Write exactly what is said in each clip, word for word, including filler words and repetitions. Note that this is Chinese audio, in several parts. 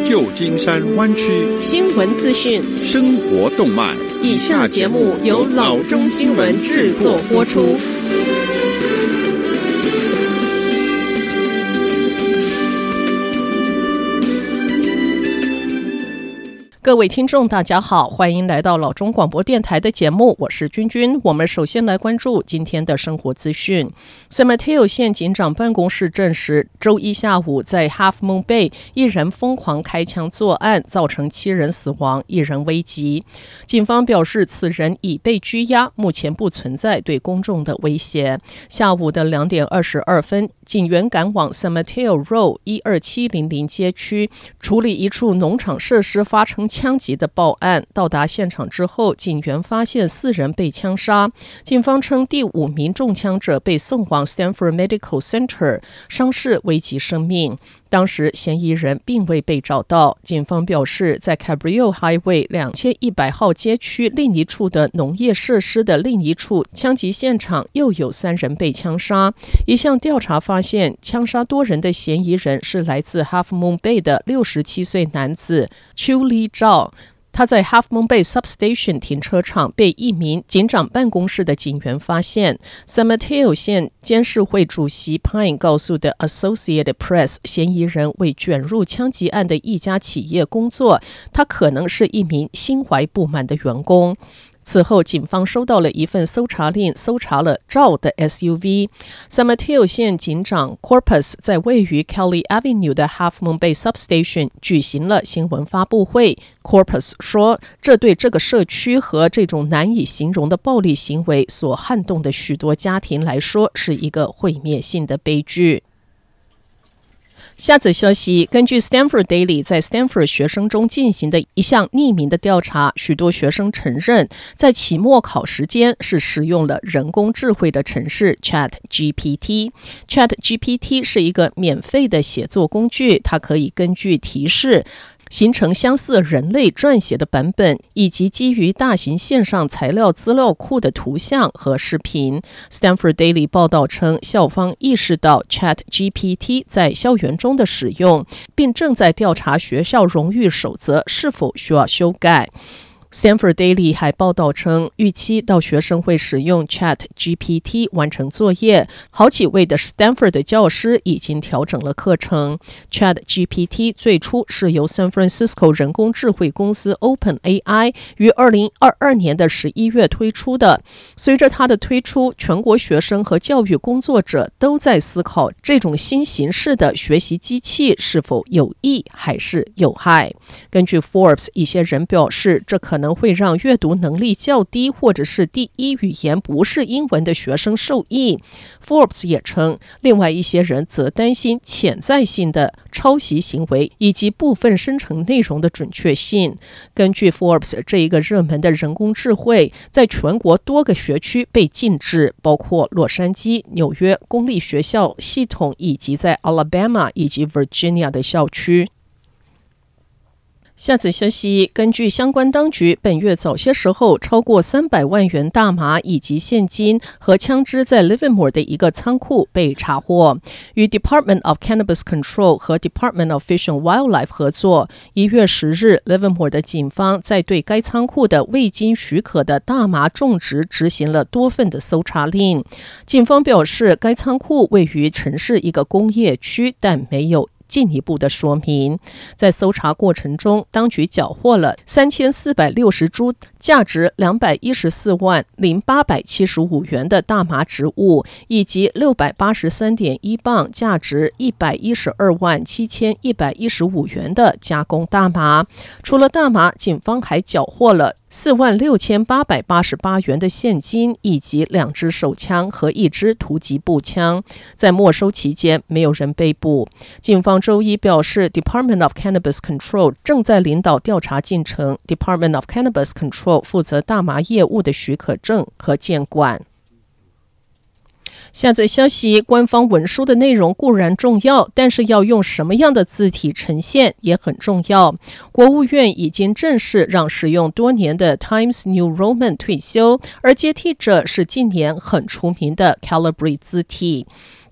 旧金山湾区新闻资讯、 生活动脉。 以下节目由老中新闻制作播出。各位听众大家好，欢迎来到老中广播电台的节目，我是君君。我们首先来关注今天的生活资讯。 San Mateo 县警长办公室证实，周一下午在 Half Moon Bay 一人疯狂开枪作案，造成七人死亡，一人危急。警方表示此人已被拘押，目前不存在对公众的威胁。下午的两点二十二分，警员赶往 San Mateo Road 一二七零零街区，处理一处农场设施发生枪击的报案。到达现场之后，警员发现四人被枪杀。警方称第五名中枪者被送往 Stanford Medical Center， 伤势危及生命。当时嫌疑人并未被找到。警方表示，在 Cabrillo Highway 两千一百号街区另一处的农业设施的另一处枪击现场又有三人被枪杀。一项调查发现，枪杀多人的嫌疑人是来自 Half Moon Bay 的六十七岁男子 Chu Li Zhao。他在 Half Moon Bay Substation 停车场被一名警长办公室的警员发现。 San Mateo 县监事会主席 Pine 告诉的 Associated Press， 嫌疑人为卷入枪击案的一家企业工作，他可能是一名心怀不满的员工。此后，警方收到了一份搜查令，搜查了赵的 S U V。San Mateo 县警长 Corpus 在位于 Kelly Avenue 的 Half Moon Bay Substation 举行了新闻发布会。Corpus 说，这对这个社区和这种难以形容的暴力行为所撼动的许多家庭来说，是一个毁灭性的悲剧。下则消息，根据 Stanford Daily 在 Stanford 学生中进行的一项匿名的调查，许多学生承认在期末考时间是使用了人工智慧的程式 Chat G P T。Chat G P T 是一个免费的写作工具，它可以根据提示形成相似人类撰写的版本，以及基于大型线上材料资料库的图像和视频。 Stanford Daily 报道称，校方意识到 Chat G P T 在校园中的使用，并正在调查学校荣誉守则是否需要修改。Stanford Daily 还报道称，预期到学生会使用 Chat G P T 完成作业。好几位的 Stanford 的教师已经调整了课程。Chat G P T 最初是由 San Francisco 人工智慧公司 OpenAI 于二零二二年的十一月推出的。随着它的推出，全国学生和教育工作者都在思考这种新形式的学习机器是否有益还是有害。根据 Forbes， 一些人表示，这可能可能会让阅读能力较低或者是第一语言不是英文的学生受益。 Forbes 也称，另外一些人则担心潜在性的抄袭行为以及部分生成内容的准确性。根据 Forbes， 这一个热门的人工智慧在全国多个学区被禁止，包括洛杉矶、纽约公立学校系统以及在 Alabama 以及 Virginia 的校区。下则消息，根据相关当局，本月早些时候，超过三百万元大麻以及现金和枪支在 Livermore 的一个仓库被查获。与 Department of Cannabis Control 和 Department of Fish and Wildlife 合作，一月十日 Livermore 的警方在对该仓库的未经许可的大麻种植执行了多份的搜查令。警方表示，该仓库位于城市一个工业区，但没有进一步的说明。在搜查过程中，当局缴获了三千四百六十株价值两百一十四万零八百七十五元的大麻植物，以及六百八十三点一磅价值一百一十二万七千一百一十五元的加工大麻。除了大麻，警方还缴获了四万六千八百八十八元的现金，以及两支手枪和一支突击步枪。在没收期间，没有人被捕。警方周一表示 ，Department of Cannabis Control 正在领导调查进程。Department of Cannabis Control 负责大麻业务的许可证和监管。下则消息，官方文书的内容固然重要，但是要用什么样的字体呈现也很重要。国务院已经正式让使用多年的 Times New Roman 退休，而接替者是近年很出名的 Calibri 字体。《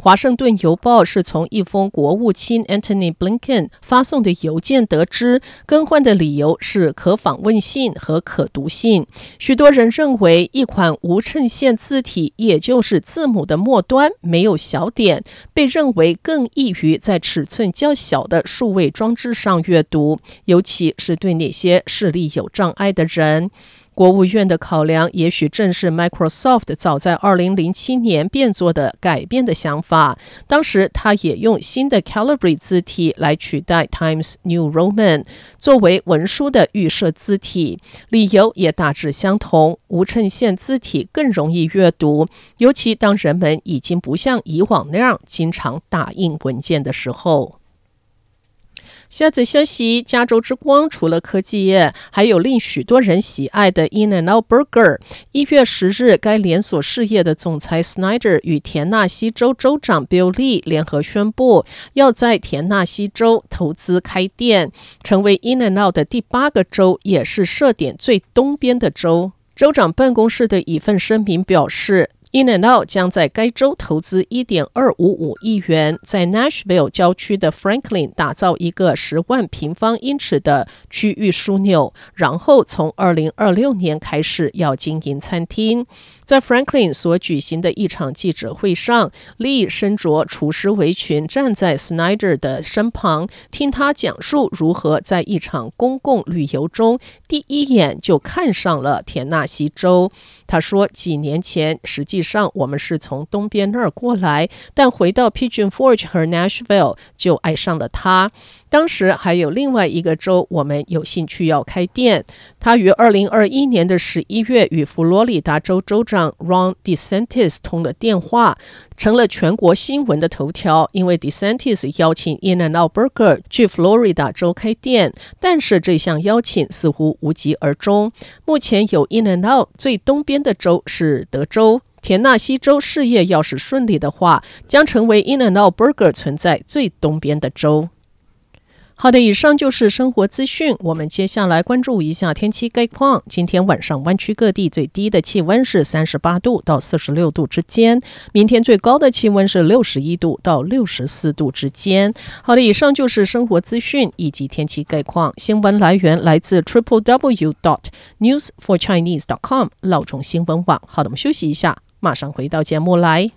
华盛顿邮报是从一封国务卿 Antony Blinken 发送的邮件得知，更换的理由是可访问性和可读性。许多人认为一款无衬线字体，也就是字母的末端没有小点，被认为更易于在尺寸较小的数位装置上阅读，尤其是对那些视力有障碍的人。国务院的考量也许正是 Microsoft 早在二零零七年便做的改变的想法。当时他也用新的 Calibri 字体来取代 Times New Roman 作为文书的预设字体，理由也大致相同，无衬线字体更容易阅读，尤其当人们已经不像以往那样经常打印文件的时候。下则消息，加州之光除了科技业，还有令许多人喜爱的 In-N-Out Burger。一月十日，该连锁事业的总裁 Snyder 与田纳西州州长 Bill Lee 联合宣布，要在田纳西州投资开店，成为 In-N-Out 的第八个州，也是设点最东边的州。州长办公室的一份声明表示，In-N-Out 将在该州投资 一点二五五亿元，在 Nashville 郊区的 Franklin 打造一个十万平方英尺的区域枢纽，然后从二零二六年开始要经营餐厅。在 Franklin 所举行的一场记者会上， Lee 身着厨师围裙站在 Snyder 的身旁，听他讲述如何在一场公共旅游中第一眼就看上了田纳西州。他说，几年前实际上我们是从东边那儿过来，但回到 Pigeon Forge 和 Nashville 就爱上了它。当时还有另外一个州我们有兴趣要开店。他于二零二一年的十一月与佛罗里达州州长 Ron DeSantis 通了电话，成了全国新闻的头条，因为 DeSantis 邀请 In-N-Out Burger 去佛罗里达州开店，但是这项邀请似乎无疾而终。目前有 In-N-Out 最东边的州是德州，田纳西州事业要是顺利的话，将成为 In-N-Out Burger 存在最东边的州。好的，以上就是生活资讯。我们接下来关注一下天气概况。今天晚上湾区各地最低的气温是三十八度到四十六度之间，明天最高的气温是六十一度到六十四度之间。好的，以上就是生活资讯以及天气概况。新闻来源来自 triple w dot news for chinese dot com 老中新闻网。好的，我们休息一下，马上回到节目来。